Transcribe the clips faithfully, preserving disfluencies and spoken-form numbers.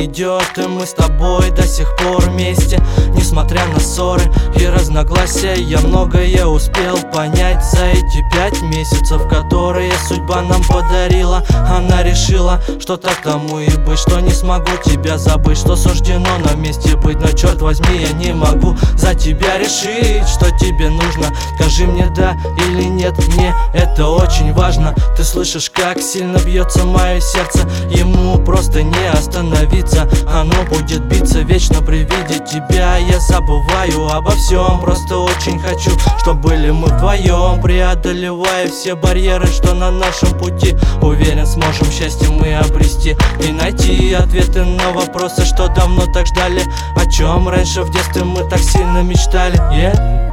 время идет, и мы с тобой до сих пор вместе. Несмотря на ссоры и разногласия, я многое успел понять за эти пять месяцев, которые судьба нам подарила. Она решила, что так тому и быть, что не смогу тебя забыть, что суждено нам вместе быть. Но черт возьми, я не могу за тебя решить, что тебе нужно. Скажи мне да или нет, мне это очень важно. Ты слышишь, как сильно бьется мое сердце, ему просто не остановиться. Оно будет биться вечно при виде тебя. Я забываю обо всем, просто очень хочу, чтобы были мы вдвоем, преодолевая все барьеры, что на нашем пути. Уверен, сможем счастье мы обрести и найти ответы на вопросы, что давно так ждали, о чем раньше в детстве мы так сильно мечтали. Yeah.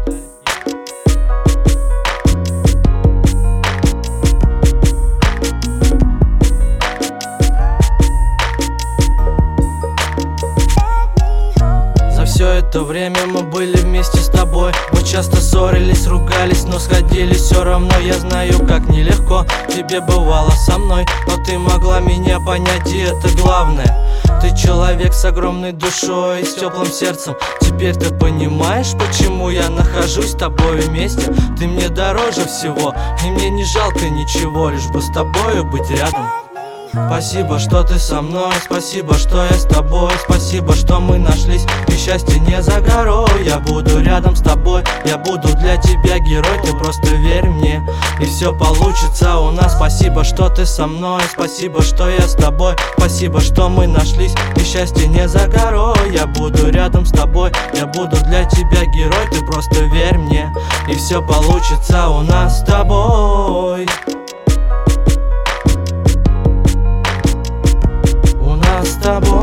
Все это время мы были вместе с тобой. Мы часто ссорились, ругались, но сходились все равно. Я знаю, как нелегко тебе бывало со мной, но ты могла меня понять, и это главное. Ты человек с огромной душой и с теплым сердцем. Теперь ты понимаешь, почему я нахожусь с тобой вместе. Ты мне дороже всего, и мне не жалко ничего, лишь бы с тобою быть рядом. Спасибо, что ты со мной, спасибо, что я с тобой, спасибо, что мы нашлись, и счастье не за горой. Я буду рядом с тобой, я буду для тебя герой, ты просто верь мне, и все получится у нас. Спасибо, что ты со мной, спасибо, что я с тобой, спасибо, что мы нашлись, и счастье не за горой. Я буду рядом с тобой, я буду для тебя герой, ты просто верь мне, и все получится у нас с тобой. С тобой.